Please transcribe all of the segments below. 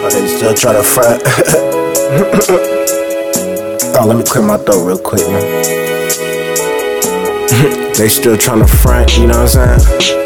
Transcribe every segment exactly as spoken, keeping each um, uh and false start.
Oh, they still try to front. Oh, let me clear my throat real quick, man. They still trying to front, you know what I'm saying?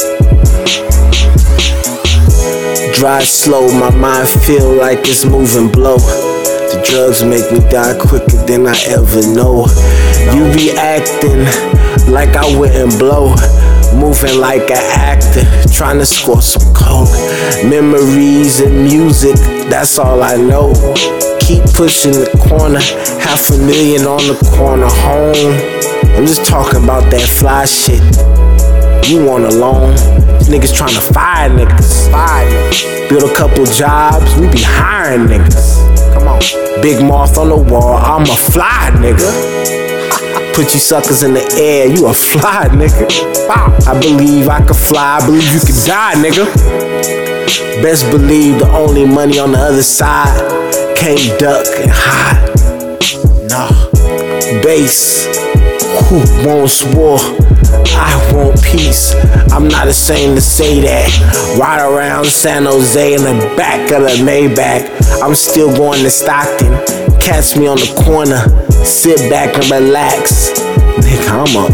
Drive slow, my mind feel like it's moving blow. The drugs make me die quicker than I ever know. You be acting like I wouldn't blow, moving like an actor, trying to score some coke. Memories and music, that's all I know. Keep pushing the corner, half a million on the corner home. I'm just talking about that fly shit. You want a loan? Niggas trying to fire niggas. Fire niggas. Build a couple jobs, we be hiring niggas. Come on. Big moth on the wall, I'm a fly nigga. Put you suckers in the air, you a fly nigga. I believe I can fly, I believe you can die, nigga. Best believe the only money on the other side. Can't duck and hide. Nah. Bass, who wants war? I want peace. I'm not ashamed to say that. Ride around San Jose in the back of the Maybach. I'm still going to Stockton. Catch me on the corner. Sit back and relax. Nigga, I'm a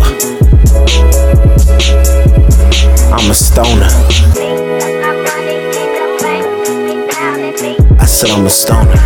I'm a stoner. I said I'm a stoner.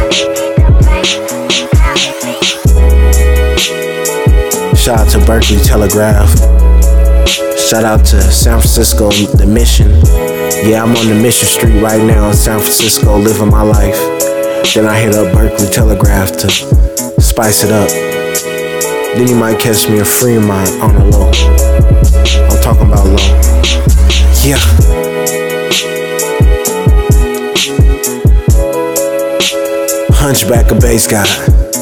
Shout out to Berkeley Telegraph. Shout out to San Francisco, The Mission. Yeah, I'm on the Mission Street right now in San Francisco, living my life. Then I hit up Berkeley Telegraph to spice it up. Then you might catch me a Fremont on the low. I'm talking about low. Yeah. Hunchback, a bass guy.